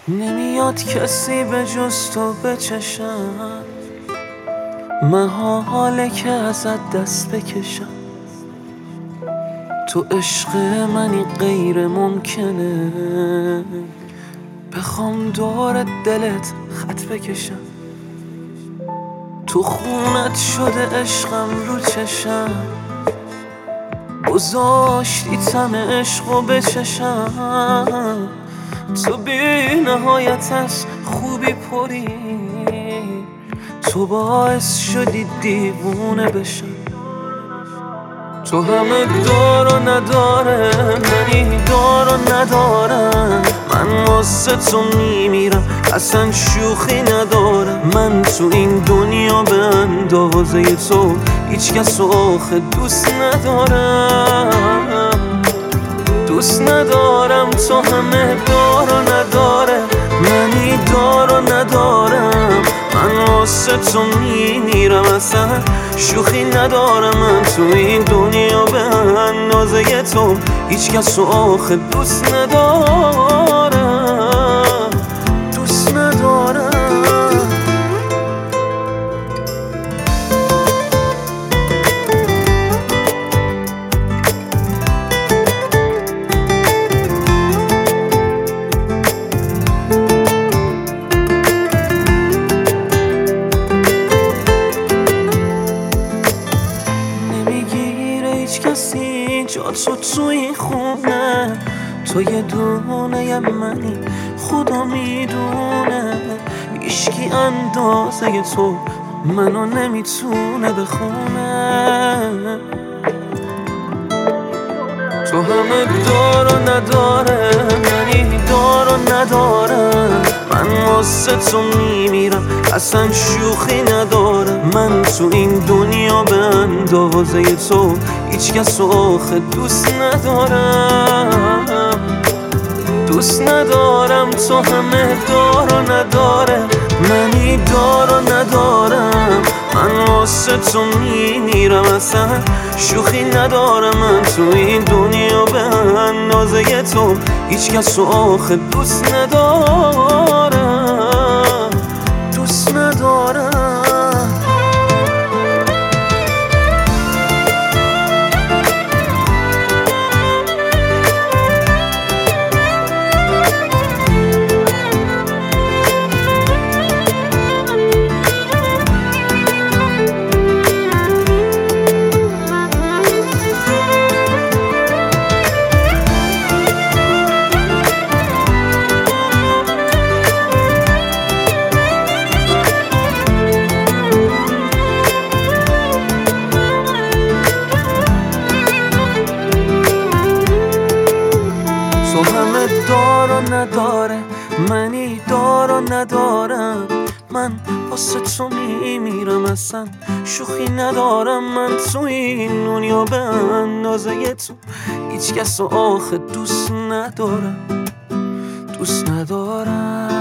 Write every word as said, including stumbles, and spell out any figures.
نمیاد کسی به جز تو بچشم، محاله که ازت دست بکشم. تو عشق منی غیر ممکنه بخوام دور دلت خط بکشم. تو خونت شده عشقم رو چشم، گذاشتی تم عشقو بچشم. تو بی نهایت از خوبی پری، تو باعث شدی دیوونه بشم. تو همه دار و نداره، منی دار و ندارم. من واسه تو میمیرم، اصلا شوخی ندارم. من تو این دنیا به اندازه تو هیچ کس آخه دوست ندارم. دوست ندارم، تو همه دار و نداره، منی دار و ندارم. من واسه تو میمیرم، اصلا شوخی ندارم. من تو این دنیا به اندازه تو هیچ کس آخه دوست ندارم. دوست ندارم. هیچ کسی جا تو تو این خونه، تو یه دونه یه منی خدا میدونه. هیچکی اندازه تو منو نمیتونه بخونه. تو همه دار و نداره، منی دار و ندارم. من واسه تو میمیرم، اصلا شوخی ندارم. من تو این دنیا به اندازه تو هیچ کس آخه دوست ندارم. دوست ندارم، تو همه دار و نداره، منی دار و ندارم. من واسه تو میمیرم، اصلا شوخی ندارم. من تو این دنیا به اندازه تو هیچ کس آخه دوست ندارم. دوست ندارم. تو همه دار و نداره، منی دار و ندارم. من واسه تو میمیرم، اصلا شوخی ندارم. من تو این دنیا به اندازه تو هیچ کس آخه دوست ندارم. دوست ندارم.